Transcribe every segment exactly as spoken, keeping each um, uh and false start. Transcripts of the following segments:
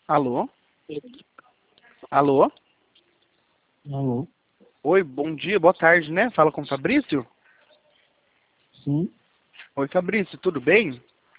Alô? Alô? Alô? Oi, bom dia, boa tarde, né? Fala com o Fabrício? Sim, Oi, Fabrício, tudo bem?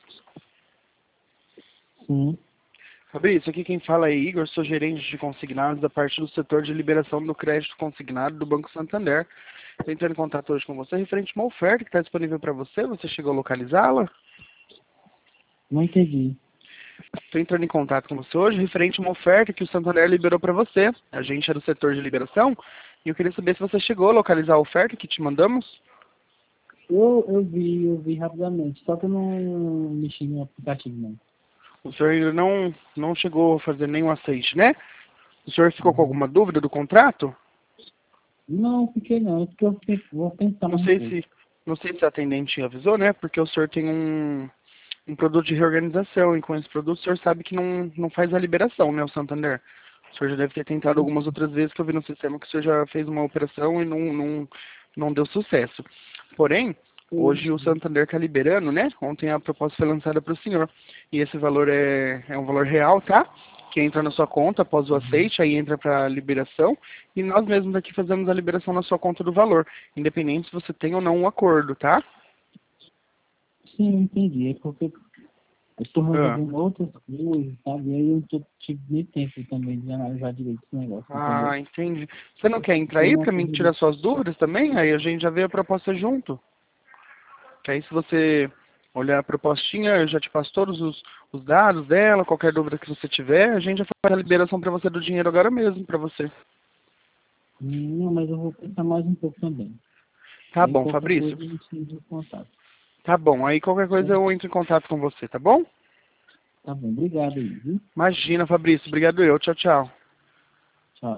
sim. Fabrício, aqui quem fala é Igor, sou gerente de consignados da parte do setor de liberação do crédito consignado do Banco Santander. Estou entrando em contato hoje com você referente a uma oferta que está disponível para você. Você chegou a localizá-la? Não entendi. Estou entrando em contato com você hoje referente a uma oferta que o Santander liberou para você. A gente é do setor de liberação e eu queria saber se você chegou a localizar a oferta que te mandamos. Eu, eu vi, eu vi rapidamente, só que eu não mexi no aplicativo, não. O senhor ainda não, não chegou a fazer nenhum aceite, né? O senhor ficou com Uhum. alguma dúvida do contrato? Não, fiquei não, é porque eu fiquei- vou pensar Não mais um sei pouco. se, não sei se a atendente avisou, né? Porque o senhor tem um, um produto de reorganização e com esse produto o senhor sabe que não, não faz a liberação, né? O Santander. O senhor já deve ter tentado Sim, algumas outras vezes que eu vi no sistema que o senhor já fez uma operação e não, não, não deu sucesso. Porém, sim, hoje o sim. Santander está liberando, né? Ontem a proposta foi lançada para o senhor. E esse valor é, é um valor real, tá? Que entra na sua conta após o Uhum. aceite, aí entra para a liberação. E nós mesmos aqui fazemos a liberação na sua conta do valor, independente se você tem ou não um acordo, tá? Sim, eu entendi. É porque eu estou Ah, resolvendo outras coisas, sabe? E aí eu não tô- tive nem tempo também de analisar direito esse negócio, entendeu? ah, entendi. Você não quer entrar Foi aí uma para mim corrida. tirar suas dúvidas também? Aí a gente já vê a proposta junto. Que aí se você olhar a propostinha, eu já te passo todos os, os dados dela, qualquer dúvida que você tiver, a gente já faz a liberação para você do dinheiro agora mesmo, para você. Não, mas eu vou pensar mais um pouco também. Tá E aí bom, qualquer Fabrício? coisa a gente entra em contato. Tá bom, aí qualquer coisa Tá? eu entro em contato com você, tá bom? Tá bom, obrigado aí, viu? Imagina, Fabrício. Obrigado eu. Tchau, tchau.